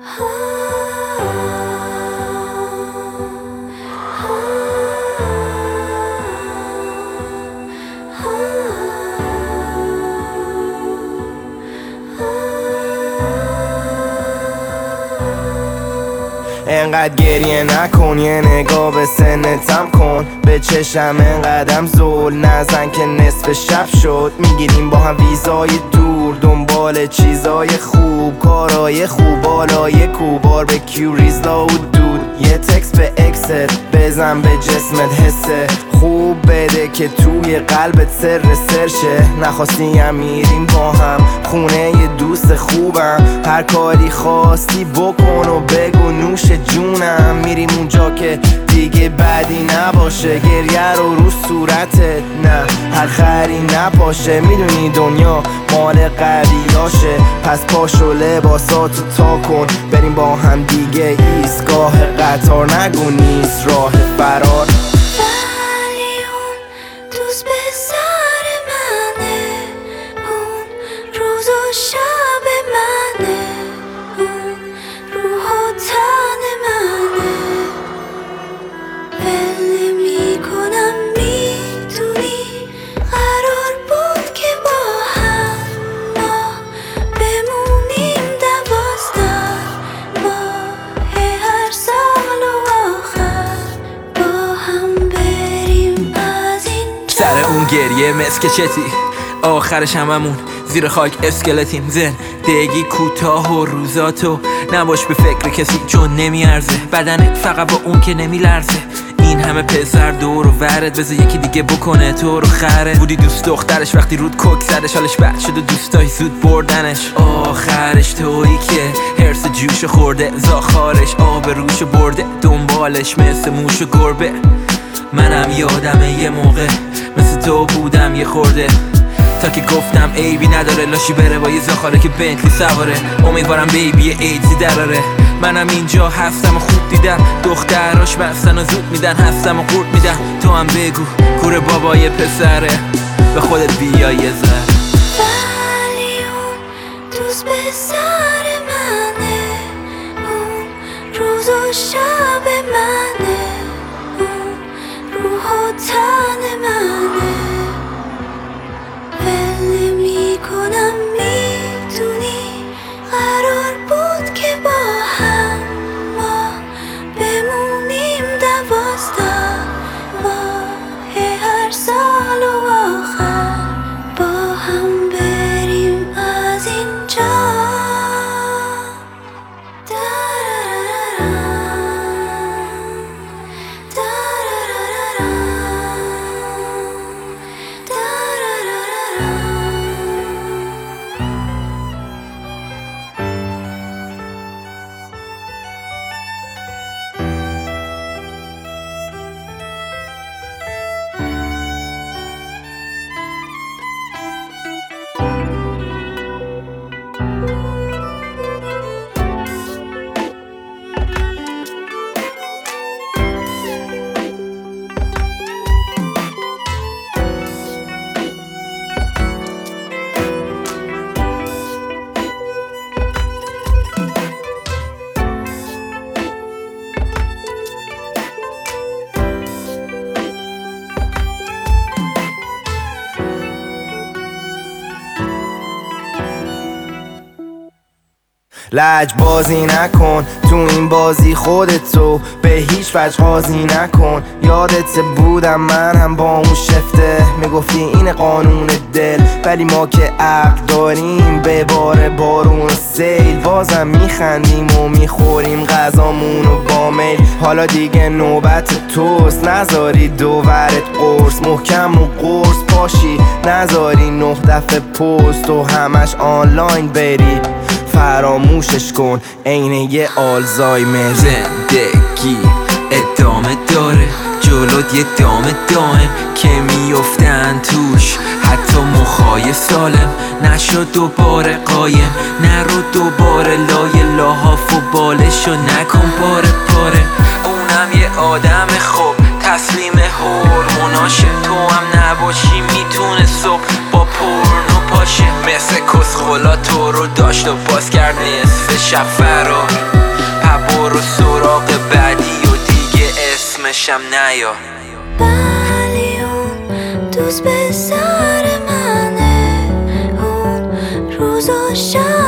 انقدر گریه نکن، یه نگاه به سنتم کن. به چشم انقدرم زول نزن که نصف شب شد. میگیریم با هم ویزای دور، دنبال چیزای خوب، کارای خوب، بالای کوب، باربیکیو، ریزلا و دود. یه تکست به اکست بزن، به جسمت حسه خوب بده که توی قلبت سر سرشه. نخواستی هم میریم با هم خونه یه دوست خوبم. هر کاری خواستی بکن و بگو نوش جونم. میریم اونجا که دیگه بدی نباشه، گریه رو صورتت نه هر خری نپاشه. میدونی دنیا مال قویاشه، پس پاشو لباساتو تا کن، بریم با هم دیگه ایستگاه قطار. نگو نیست راه فرار. ولی اون دوست به سر منه، اون روز و شب منه، اون روح و تن منه. ول میکنم میدونی قرار بود که با هم ما بمونیم 12 ماه هر سال و آخر با هم بریم از اینجا. سر اون گریه مسکچتی آخرش هممون زیر خاک اسکلتیم. زندگی کوتاه و روزاتو نباش به فکر کسی چون نمیارزه. بدنت فقط با اون که نمیلرزه. این همه پسر دور و ورد بذار یکی دیگه بکنه تو رو خره. بودی دوست دخترش وقتی رود کوک زدش، حالش بد شد و دوستای زود بردنش. آخرش تویی که هرس جوش خورده، زاخارش آب روش برده، دنبالش مثل موش و گربه. منم یادمه یه موقع مثل تو بودم یه خورده، تا که گفتم عیبی نداره لاشی بره با یه زاخاره که بنتلی سواره. امیدوارم بیبی ایدزی دراره. منم اینجا هستم و خوب دیدم دختراش بستن و زود میدن، هستم و قورت میدن. تو هم بگو کوره بابای پسره، به خودت بیا یه ذره. ولی اون دوست به سر منه، اون روز و شب منه، اون روح و تن منه. ول میکنم میدونی قرار بود که با هم ما بمونیم 12 ماه هر سال و آخر با هم بریم از اینجا. لج بازی نکن تو این بازی، خودتو به هیچ وجه قاضی نکن. یادت بودم من هم با اون شفته میگفتی این قانون دل، ولی ما که عقل داریم به بار بارون و سیل. بازم میخندیم و میخوریم غذامونو با میل. حالا دیگه نوبت توست، نذاری دوورت قرص محکم و قرص پاشی، نذاری 9 دفعه پست و همش آنلاین بری. فراموشش کن عین یه آلزایمر. زندگی ادامه داره، جلوت یه دائم که میفتن توش حتی مخای سالم. نشو دوباره قایم، نرو دوباره لای لاحاف و بالشو نکن پاره پاره. اونم یه آدم خوب تسلیم هورموناشه، تو هم نباشی میتونه صبح با پورنو پاشه. مثل کسخلا تو رو داشت و باز کرد نصف شب فرار. برو سراغ بعدی و دیگه اسمشم نیا. ولی اون دوست به سر منه، اون روز و شب